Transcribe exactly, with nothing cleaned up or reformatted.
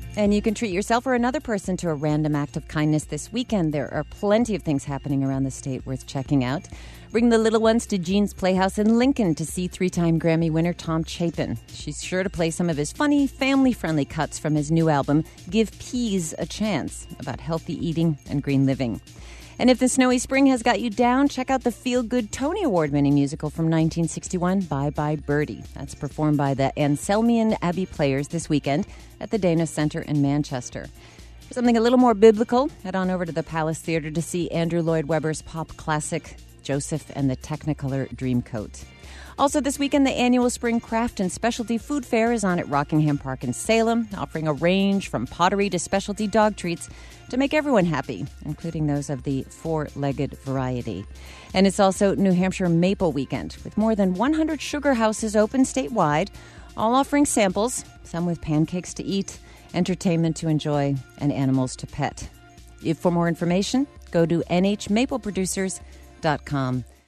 And you can treat yourself or another person to a random act of kindness this weekend. There are plenty of things happening around the state worth checking out. Bring the little ones to Jean's Playhouse in Lincoln to see three-time Grammy winner Tom Chapin. She's sure to play some of his funny, family-friendly cuts from his new album, Give Peas a Chance, about healthy eating and green living. And if the snowy spring has got you down, check out the feel-good Tony Award-winning musical from nineteen sixty-one, Bye Bye Birdie. That's performed by the Anselmian Abbey Players this weekend at the Dana Centre in Manchester. For something a little more biblical, head on over to the Palace Theatre to see Andrew Lloyd Webber's pop classic, Joseph and the Technicolor Dreamcoat. Also this weekend, the annual Spring Craft and Specialty Food Fair is on at Rockingham Park in Salem, offering a range from pottery to specialty dog treats to make everyone happy, including those of the four-legged variety. And it's also New Hampshire Maple Weekend, with more than one hundred sugar houses open statewide, all offering samples, some with pancakes to eat, entertainment to enjoy, and animals to pet. If for more information, go to n h maple producers dot com.